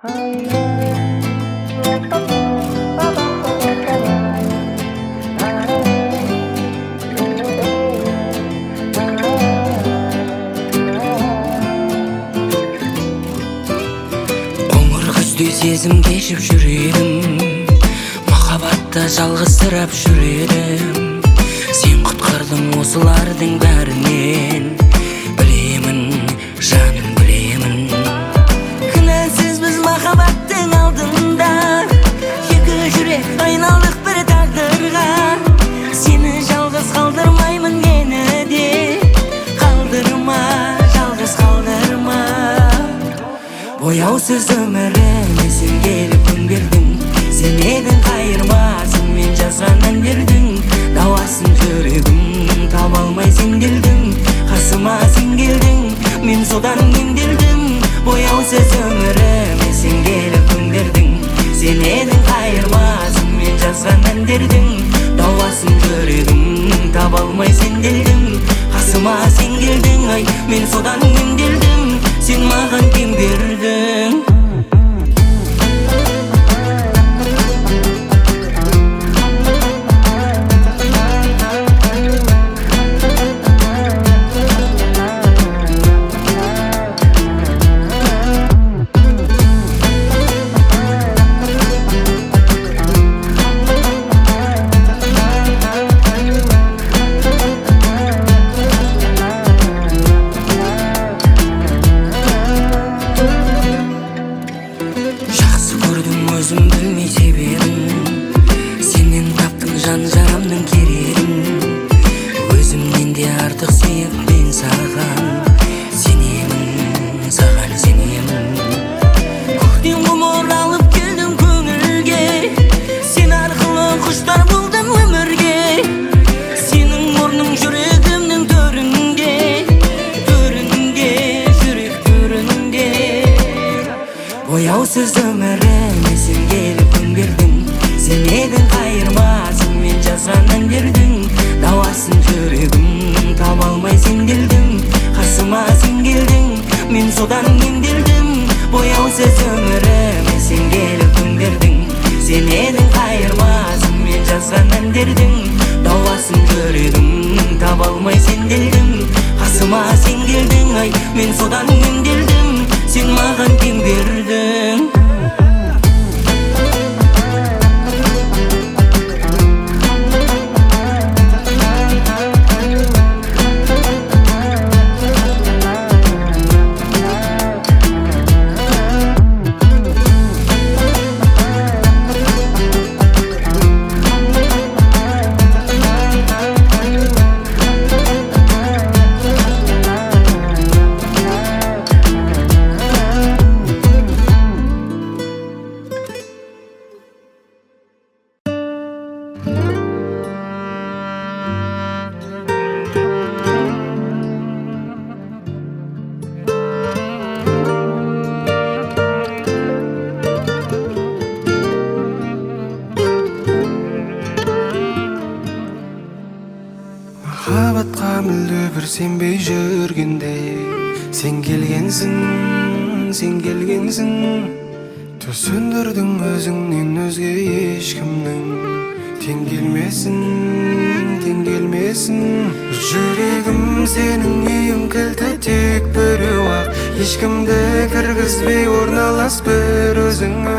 Қоңыр күздей сезім кешіп жүредім, махаббатта жалғызсырап жүредім. Сен құтқардың осылардың бәрінен, білемін, жаным білемін. Кінәсіз біз махаббаттың алдында, екі жүрек айналдық бір тағдырға. Сені жалғыз қалдырмаймын мені де, қалдырма, жалғыз қалдырма. Бояусыз өміріме сен келіп күн бердің, сен едің қайырмасын мен жазған әндердің. Дауасын жүрегім таба алмай сенделдім, қасыма сен келдің, мен содан емделдім. Бояусыз өміріме сен келіп күн бердің, сен едің қайырмасын мен жазған әндердің. Дауасын жүрегім таба алмай сенделдім, қасыма сен келдің, ай мен содан емделдім. Сен маған кем бердің. Өзім білмей себебін, сенен таптың жан жарамның керегін. Өзімнен де артық сүйіп мен саған сенемін, саған сенемін. Көктен ғұмыр алып келдім көңілге, сен арқылы құштар болдым өмірге. Сенің орның жүрегімнің төрінде, төрінде, жүрек төрінде. Бояусыз өміріме сен келіп күн бердің, сен едің қайырмасын мен жазған әндердің. Дауасын жүрегім таба алмай сенделдім, қасыма сен келдің, мен содан емделдім. Бояусыз өміріме сен келіп күн бердің, сен едің қайырмасын мен жазған әндердің. Дауасын жүрегім таба алмай сенделдім, қасыма сен келдің, ай мен содан емделдім. Сен маған кем бердің. Махаббатқа мүлде бір сенбей жүргенде, сен келгенсің, сен келгенсің. Төс сөндірдің өзіңнен өзге ешкімнің тең келмесін, тең келмесін. Жүрегім сенің үйің кілті тек біреу ақ, ешкімді кіргізбей орналас бір өзіңе.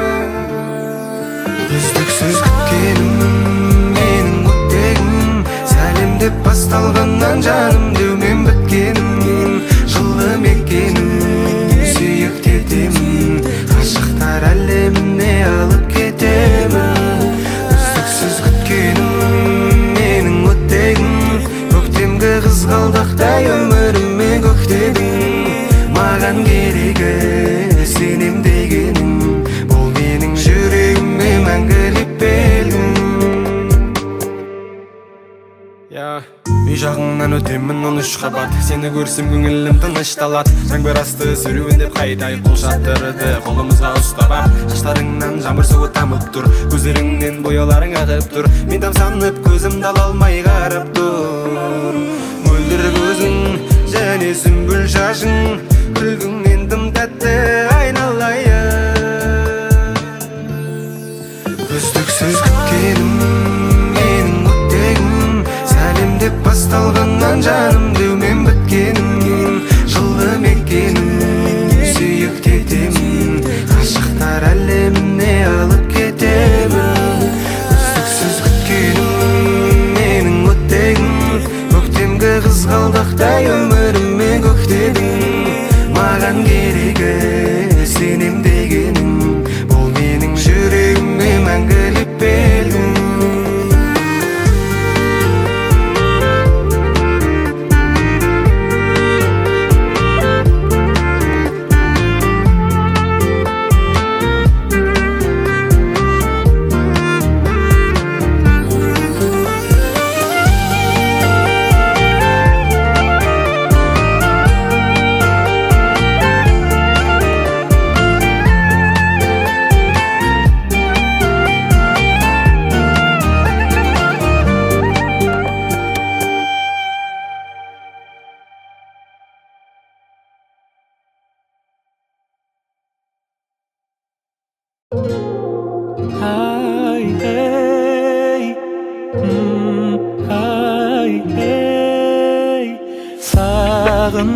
Үздіксіз күткенім менің өттегім, сәлем деп басталғаннан жаным деумен біткенім. Жылы мекенім, сүйікті етемін, ғашықтар әлеміне алып кетемін. Үздіксіз күткенім менің өттегім, көктемгі қызғалдақтай өміріме көктедің. Маған керегі сенем дегенім, бұл менің жүрегіме мәңгілік белгім. Үй жағыңнан өтемін 13 қабат, сені көрсем көңілім тынышталады. Жаңбыр асты сүруін деп қайдай қол шаттырды, қолымызға ұстап. Шаштарыңнан жаңбыр суы тамып тұр, көздеріңнен бояуларың ағып тұр. Мен тамсанып көзімді ала алмай қарап тұр. Мөлдір көзің және сүмбіл шашың, күлгіңнен тым тәтті айналайын.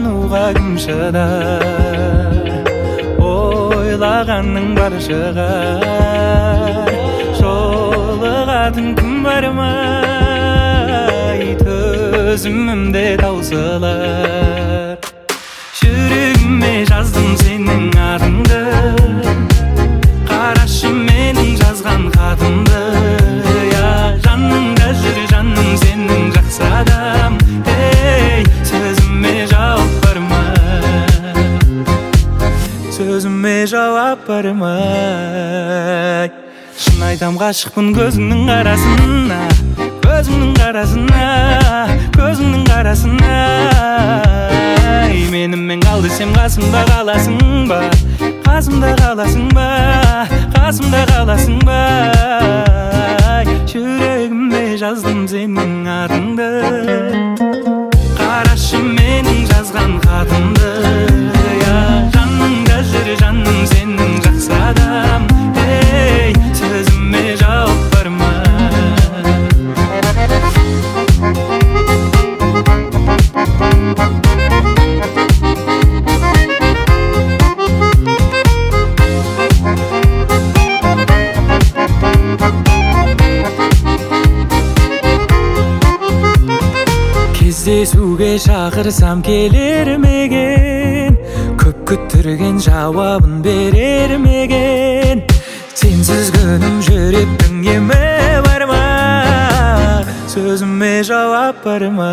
сағынуға кім шыдар, ойлағанның бары шығар. Жолығатын күн бар ма, төзімімде таусылар. Жүрегіме жаздым сенің атыңды, қарашы менің жазған хатымды. Жаныңда жүр жаным сенің жақсы адам. Сөзіме жауап бар ма, сөзіме жауап бар ма? Шын айтам ғашықпын көзіңнің қарасына, көзіңнің қарасына, көзіңнің қарасына. Менімен қал десем қасымда қаласың ба, қасымда қаласың ба, қасымда қаласың ба? Жүрегіме жаздым сенің атыңды, қарашы менің жазған хатымды. Жаныңда жүр жаным сенің жақсы адам. Сөзіме жауап бар ма? Кездесуге шақырсам келер меген, көп күттірген жауабын берер меген. Сенсіз күнім жүректің емі бар ма, сөзіме жауап бар ма?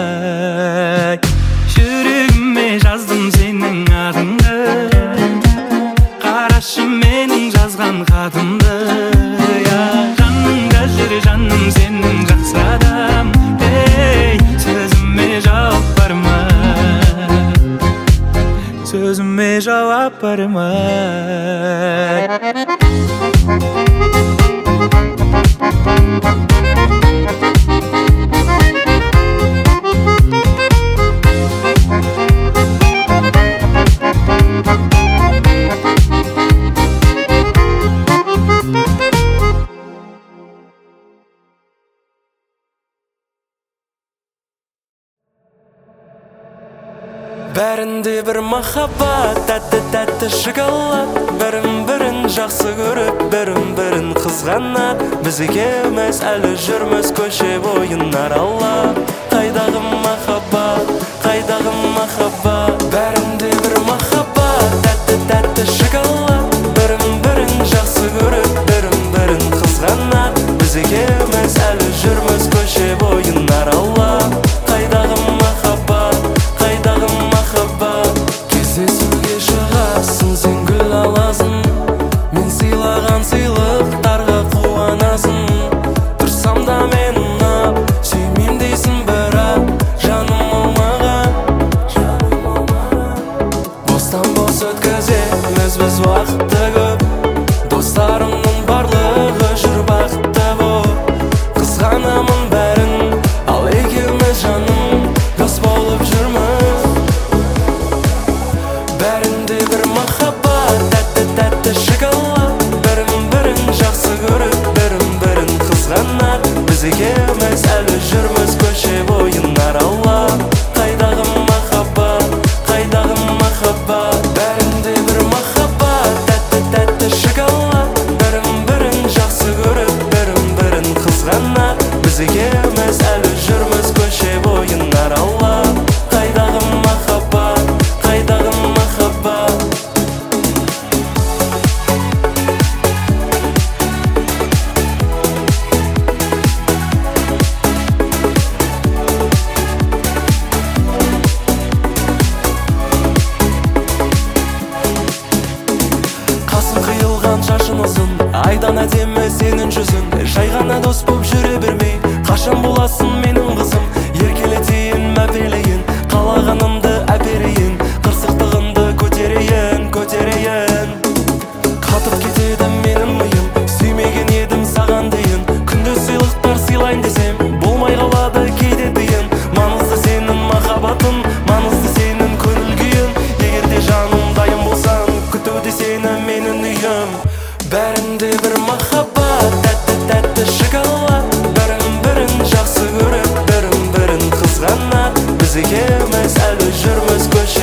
Жүрегіме жаздым сенің атыңды, қарашы менің жазған хатымды. Жаныңда жүр жаным сенің жақсы адам. Сөзіме жауап бар ма, сөзіме жауап бар ма? Бәрінде бір махаббат, тәтті-тәтті шоколад. Бірін-бірін жақсы көріп, бірін-бірін қызғанат. Біз екеуміз әлі жүрміз көше бойын аралап. Қайдағы махаббат, қайдағы махаббат? Бәрінде бір махаббат, тәтті-тәтті шоколад. Бірін-бірін жақсы көріп, бірін-бірін қызғанат. Біз екеуміз әлі жүрміз көше бойын аралап. Қайдағы махаббат, қайдағы махаббат? Кездесуге шығасың, сен гүл аласың, мен сыйлаған сыйлықтарға қуанасың. Тұрсам да мен ұнап, сүймейм дейсің бірақ жаным болмаған. Бостан бос өткіземіз біз уақытты көп, достарымның барлығы жүр бақытты боп. Қызғанамын бәрін, ал екеуміз жаным дос болып жүрміз. Бәрінде бір махаббат, тәтті-тәтті шоколад. Бірін-бірін жақсы көріп, бірін-бірін қызғанат. Біз екеуміз әлі жүрміз көше бойын аралап. Қайдағы махаббат, қайдағы махаббат? Бәрінде бір махаббат, тәтті-тәтті шоколад. Бірін-бірін жақсы көріп, бірін-бірін қызғанат. Біз екеуміз әлі жүрміз көше бойын аралап. Қайдағы махаббат, қайдағы махаббат? Қасым қиылған шашын ұзын, айдан әдемі сенің жүзің. Жай ғана дос боп жүре бермей, қашан боласың менің қызым? Еркелетейін, мәпелейін, қалағанымды әперейін, қырсықтығымды көтерейін, көтерейін. Қатып кетеді менің миым, сүймеген едім саған дейін. Күнде сыйлықтар сыйлайын десем, болмай қалады кейде тиын. Маңызды сенің махаббатың, маңызды сенің көңіл күйің. Егерде жаным дайын болсаң, күтуде сені менің үйім. Бәрінде бір махаббат, тәтті-тәтті шоколад. Бірін-бірін жақсы көріп, бірін-бірін қызғанат. Біз екеуміз әлі жүрміз көше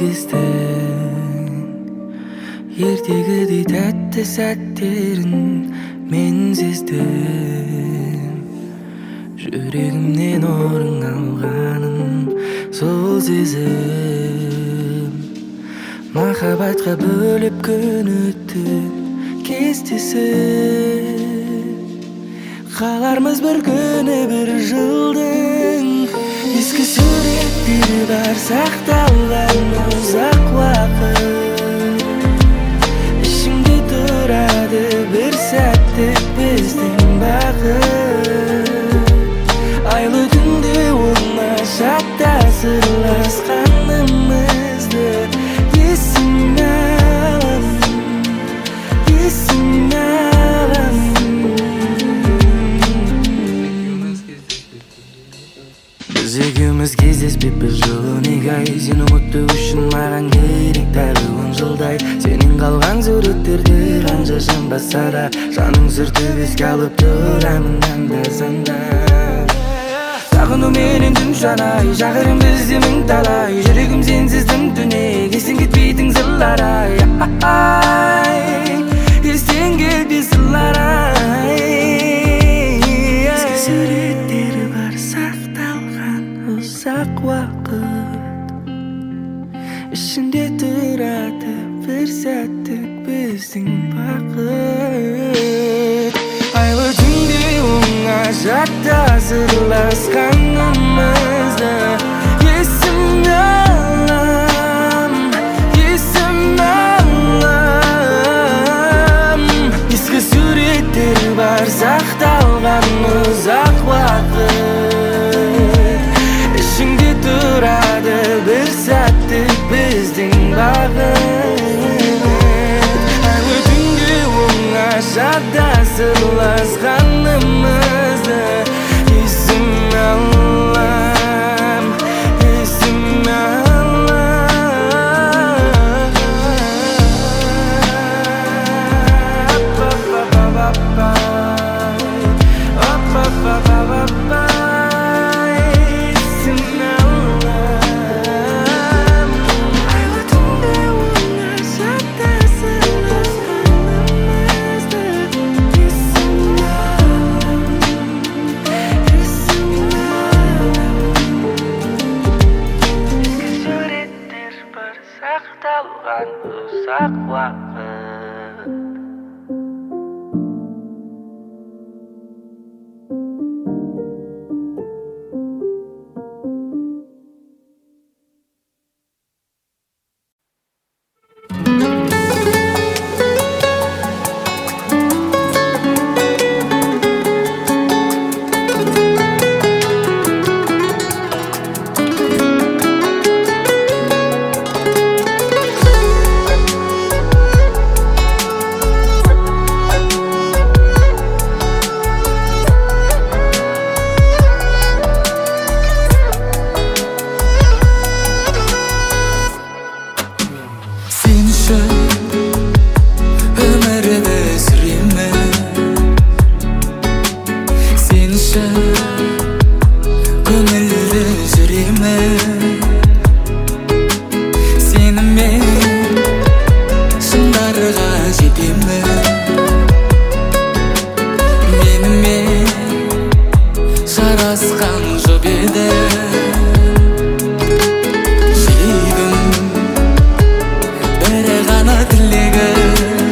кезден ертегідей тәтті сәттерін мен сездім. Жүрегімнен орын алғанын сол сезім. Махаббатқа бөліп күн өтті кестесін. Қалармыз бір күні бір жылдың. Ескі суреттері бар сақталған ұзақ уақыт. Ішімде тұрады бір сәттік біздің бақыт. Айлы түнде оңашада сырласқанымызды есіме алам, есіме алам. Біз екеуміз кездеспеппіз жыл он екі ай. Сен ұмыту үшін маған керек тағы 10 жылдай. Сенен қалған суреттерді қанша жанбаса да жаның сүртіп еске алып тұрамын анда-санда. Сағыну менен түн жанай, шақырым бізде мың талай. Жүрегім сенсіздің түнек, естен кетпейтін сырлар ай. Естен кетпей сырлар ай. Ескі суреттері бар сақталған ұзақ уақыт. Ішінде тұрады бір сәттік біздің бақыт. Айлы түнде оңашада сырласқанымызды есіме алам, есіме алам. Ескі суреттер бар сақталған ұзақ уақыт. Ішіңде тұрады бір сәттік біздің бақыт. Айлы түнде оңашада сырласқанымызды есіме алам, есіме сақталған ұзақ уақыт.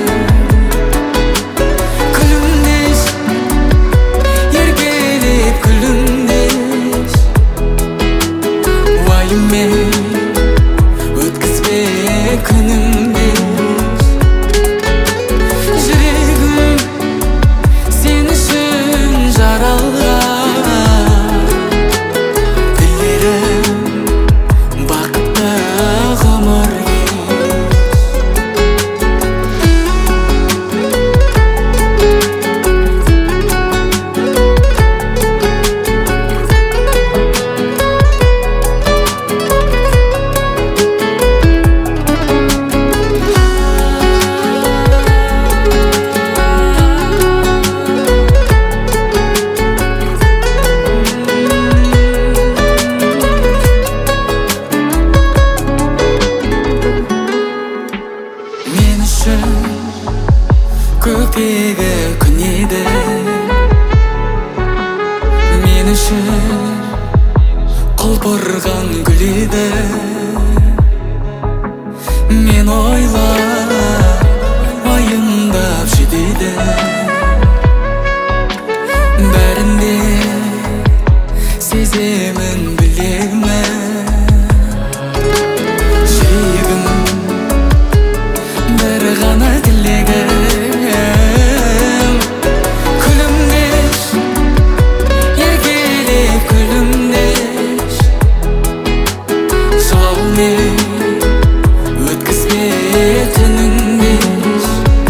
Күлімдес еркелеп Құлпырған гүл еді, мен ойлап уайымдап жүдеді. Бәрін де сеземін, білемін. Жүрегім бір ғана тілегім, күлімдеш, еркелеп күлімдеш. Жылаумен өткізбе түніңдеш.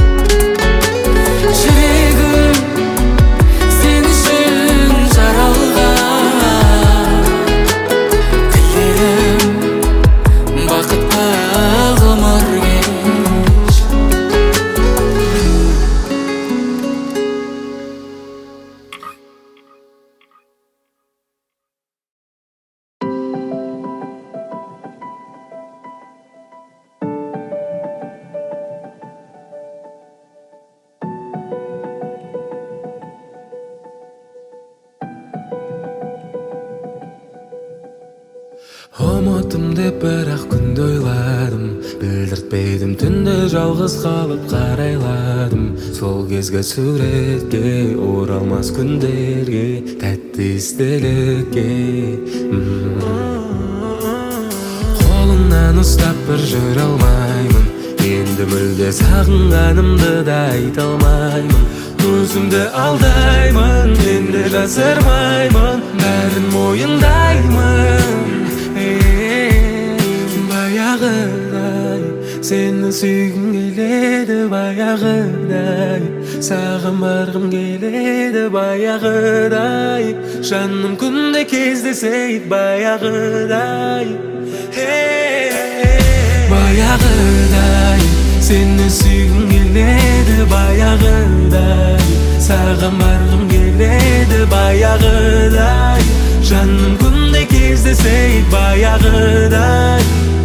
Жүрегім сен үшін жаралған, тілерім бақытқа ғұмыр кеш. Ұмыттым деп бірақ күнді ойладым, білдіртпедім түнде жалғыз қалып қарайладым. Сол кезгі суретке, оралмас күндерге, тәтті естелікке. Қолыңнан ұстап бір жүре алмаймын, енді мүлде сағынғанымды да айта алмаймын. Өзімді алдаймын, енді жасырмаймын, бәрін мойындаймын. Баяғыдай сені сүйгім келеді, баяғыдай саған барғым келеді, баяғыдай жаным күнде кездесейік, баяғыдай. Баяғыдай сені сүйгім келеді, баяғыдай саған барғым келеді, баяғыдай жаным күнде кездесейік, баяғыдай.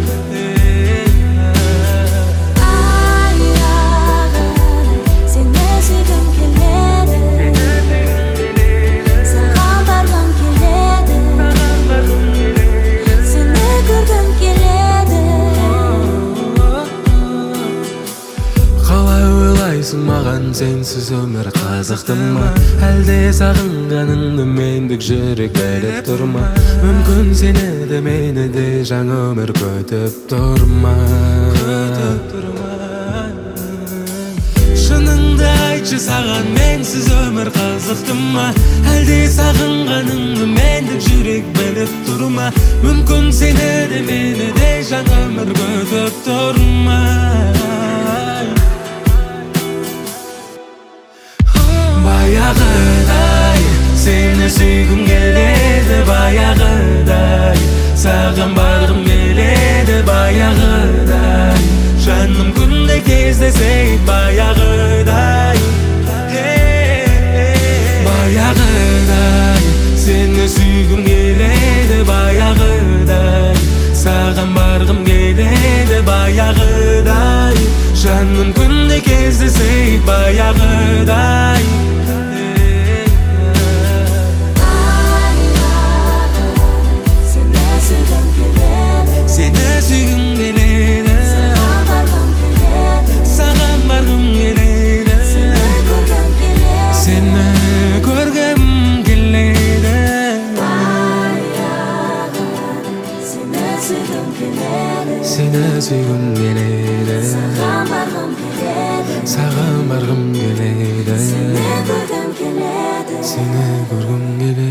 Маған сенсіз өмір қызықты ма, әлде сағынғаныңды мендік жүрек біліп тұр ма? Мүмкін сені де мені де жаңа өмір күтіп тұр ма? Шыныңды айтшы, саған менсіз өмір қызықты ма, әлде сағынғаныңды мендік жүрек біліп тұр ма? Мүмкін сені де мені де жаңа өмір күтіп тұр ма? Баяғыдай сені сүйгім келеді, баяғыдай саған барғым келеді, баяғыдай жаным күнде кездесейік, баяғыдай. Баяғыдай сені сүйгім келеді, баяғыдай саған барғым келеді, баяғыдай жаным күнде кездесейік, баяғыдай. Seni sүйгім келеді, саған барғым келеді, сені көргім келеді. Сені сүйгім келеді, саған барғым келеді, сені көргім келеді.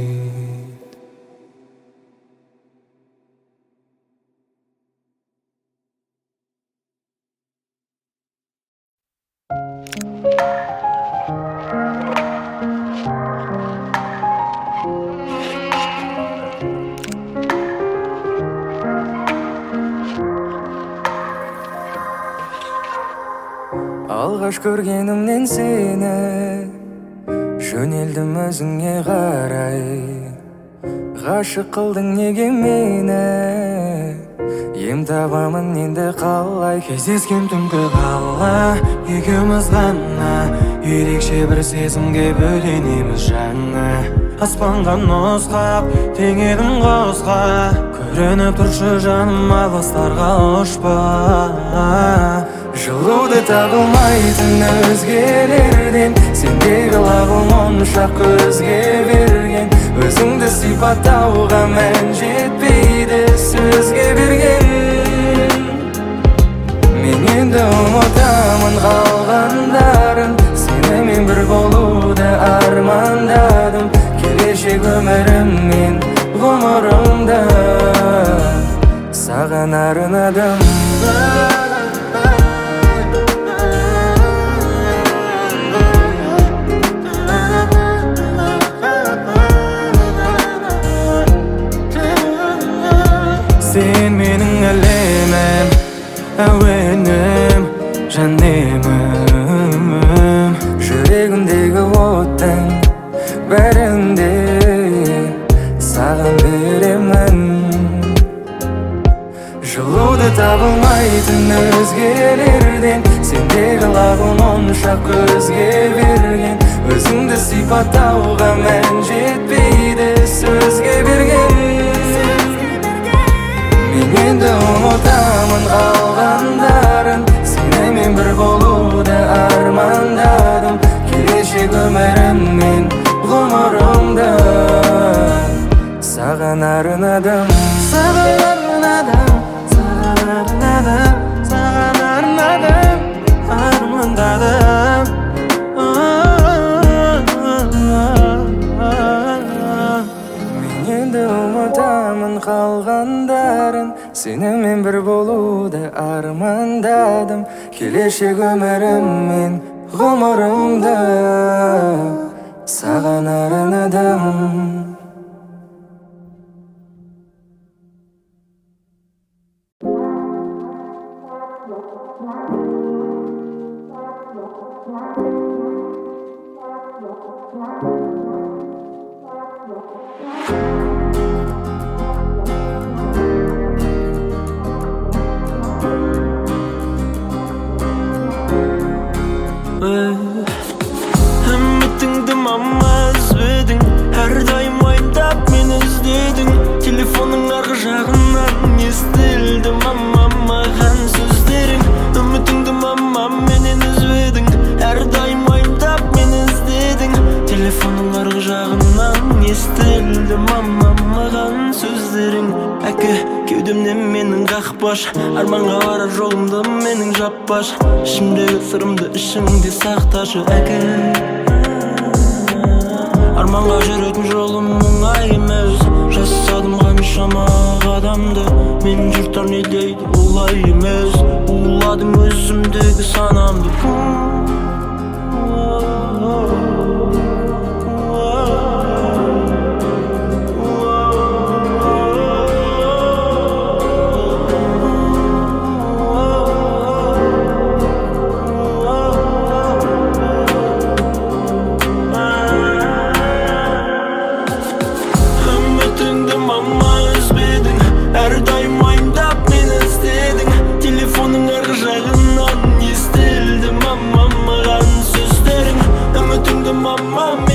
Алғаш көргенімнен сені жөнелдім өзіңе қарай. Ғашық қылдың неге мені, Ем табамын енді қалай кездескен түнгі қала Екеуміз ғана ерекше бір сезімге бөленеміз жаңа Аспанға нұсқап теңедім қосқа Көрініп тұршы жаным алыстарға ұшпа Жылуды табылмайтын өзгелерден Сендегі лағыл моншақ көзге берген Өзіңді сипаттауға мән жетпейді сөзге берген Мен енді ұмытамын қалғандарын Сенімен бір болуды армандадым Келешек өміріммен ғұмырымды Саған арнадым Сен менің әлемім, әуенім, жанемім Жүрегімдегі оттың бәрінде саған беремін Жылуды табылмайтын өзгелерден Сендегі лағыл моншақ көзге берген Өзіңді сипаттауға мән жетпейді сөзге берген Мен енді ұмытамын қалғандарын Сенімен бір болуды армандадым Келешек өміріммен ғұмырымды Саған арнадым Саған арнадым Саған арнадым Саған арнадым Армандадым Мен енді ұмытамын қалғандарын Сенімен бір болуды армандадым Келешек өміріммен ғұмырымды Саған арнадым Үмітіңді мама үзбедің Әрдайым уайымдап мені іздедің Телефонның арғы жағынан естілді мама маған сөздерің Үмітіңді мама менен үзбедің Әрдайым уайымдап мені іздедің Телефонның арғы жағынан естілді мама маған сөздерің Әке кеудемнен менің қақпаш Арманға барар жолымды менің жаппаш Ішімдегі сырымды ішіңде сақташы әке Арманға жүретін жолым оңай емес Жасадым қаншама қадамды Мен жұрттар не дейді олай емес Уладым өзімдегі санамды Мама